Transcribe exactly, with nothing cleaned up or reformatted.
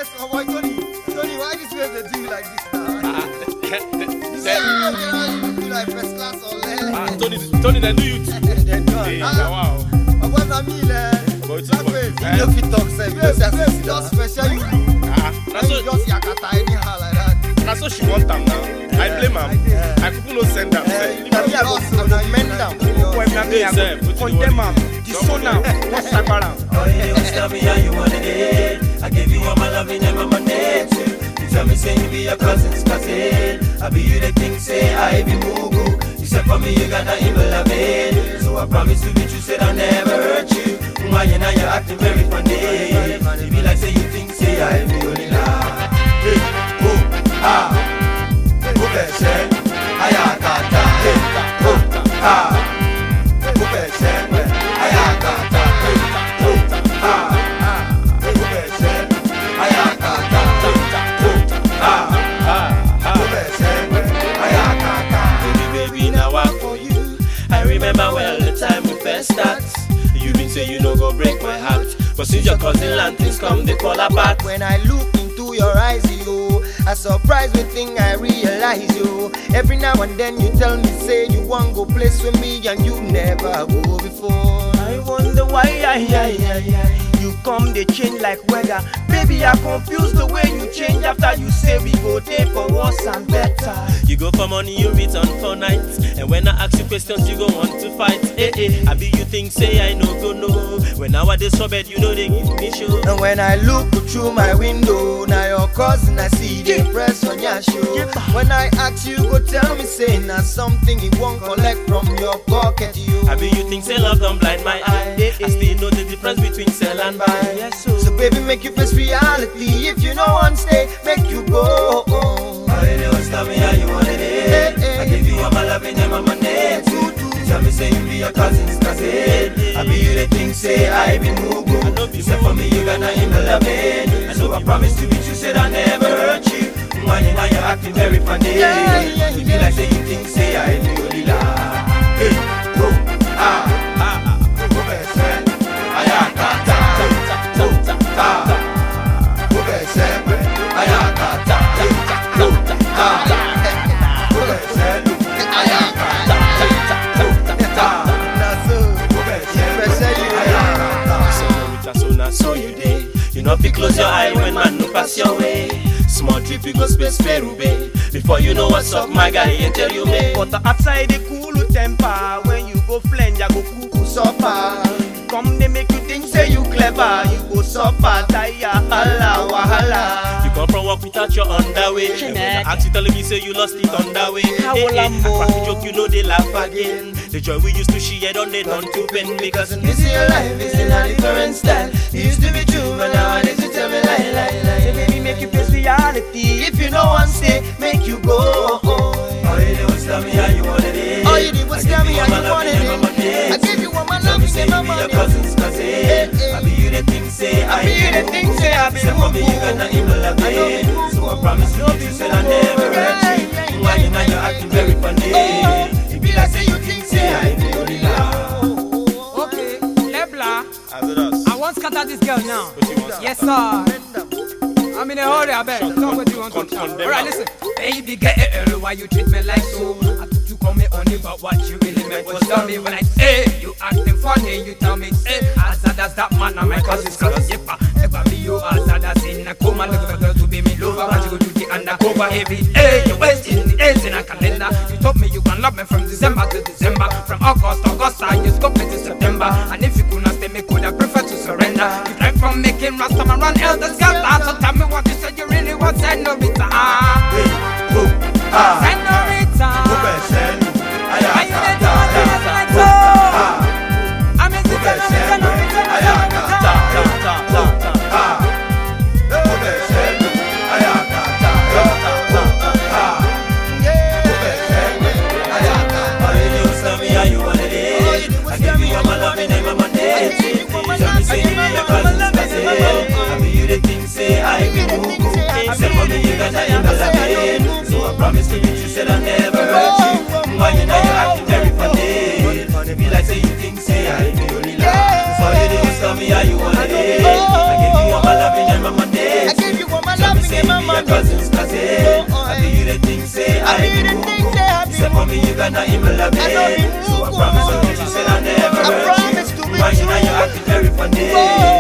yes, oh boy, Tony. Tony, why this way they do you like this now? Ah, You say you don't get how you do like first class or less. ah, Tony, Tony, they do you too. They done. Hey, Ah, wow. oh, what I mean, eh? But it's That way, eh? you don't fit talk, say, because Yes, you yes, just special you do. Ah, that's And you so, just yakata anyhow like that. that's so she want them now. I blame her. I could not send them. Eh, Say, you can just amend them. Condemn am, disown am, what's that about? Oh, you never tell me how you want it. I give you all my love and never my name too. You tell me say you be your cousin's cousin. I be you the thing say I be Mugu. You said for me you got the evil love it. So I promise to be true, said I'll never hurt you. Why you now you're acting very funny. You be like say you think say I be only love. Hey, oh, ah, oh, beshe, ayakata. Hey, oh, ah. Remember well the time we first start. You been say you no go break my heart, but since your cousin land things come they fall apart. When I look into your eyes, yo, a surprise me thing I realize, yo. Every now and then you tell me say you want go place with me and you never go before. I wonder why, I, I, I, I. You come, they change like weather. Baby, I confused the way you change after you say we go there for worse and better. You go for money, you return for nights. And when I ask you questions, you go want to fight. Eh, eh, I be you think, say I no go no. When nowadays so bad, you know they give me show. And when I look through my window, now your cousin I see they press on your shoe. When I ask you, go tell me say now something you won't collect from your pocket, you. I be you think, say love don't blind my eye. Eh, eh. I still know the difference between sell and buy. Yes, so. So baby, make you face reality. If you know one stay, make you go. Oh, you never tell me how you want it. Hey, hey. I give you all my love and all my name too. You tell me say you be your cousin's cousin. I be you the thing say I be Mugu. You said for me you got nothing but love it. So I promise to be true, said I never hurt you. Why you now you're acting very funny. Yeah, yeah, You be like say you think say I be only lie. Hey, oh, ah, ah, ah, go back, say, ayakata, oh, ah, go back, say, ayakata, oh, ah, go back, say, ayakata, oh, ah, Now so, go back, say, especially ayakata. So now so you day, you know if you close your eye when man no pass your way. Small trip you go space Peru Bay. Before you know what's up, my guy ain't tell you me. But the outside they cool temper. When you go flange, I go cuckoo suffer. Come they make you think say you clever. You go suffer, tire, hala, wahala. You come from work without your underwear. And when I ask you telling me say you lost it on the way. Hey, hey, I crack a joke, you know they laugh again. The joy we used to share on they done to pen. Because this is your life, it's in a different style. It used to be true, but nowadays you tell me lie, lie, lie. So baby, make you face reality. If you know one stay, make you go. all you did was tell me how you wanted it. All you did was tell me how you wanted it. I gave you all my Tell love, me you say gave you my be your money. cousin's cousin. I be you the thing say I I be you the thing say I be Say for me you got nothing but love I know it. me. So I promise you you said I never hurt you. Why you now you're acting very funny. Oh, You be like say you think say I be only love. Okay, Lebla, As it does. I want to scatter this girl now. What you want? Yes, sir. I'm in a hurry, I bet. Talk what you want to Con- talk. condemn Alright, her. listen. Baby girl, why you treat me like so? I thought you call me only, but what you really meant was tell me when I say you acting funny, you tell me, hey, as sad as that man, I'm my cousin's cousin. Yep, ever be you as sad as in a coma, look for girl to be me lover, but you go to the undercover every day. You wasting the days in a calendar. You told me you can love me from December to December, from August, August, and you scope it to September. And if you could not stay, me could have preferred to surrender. You drive from making Rasta man run elders scatter. So tell me what you said you really want, senorita. Hey, oh, ah, Senorita. go back, say, Why you dey do ayakata, all this like so? ah, I'm a go back, say, senorita, ayakata, senorita. ah, go back, say, ayakata, ah, go back, say, ayakata. All you do is tell me how you want it. I give you all my love and all my name. Tell me say you be your cousin's cousin. I be you the thing say I be Mugu. Say for me you got nothing but love it. So I promise to you, you said I never hurt you. Why you now you acting very funny. Be like say you think say I be only love. So all you do is tell me how you want it. I give you all my love and all my name. me, you got nothing but love me. I know you So I promise you, that you said I never I hurt promise you. to be Why you true. now you acting very funny? Oh.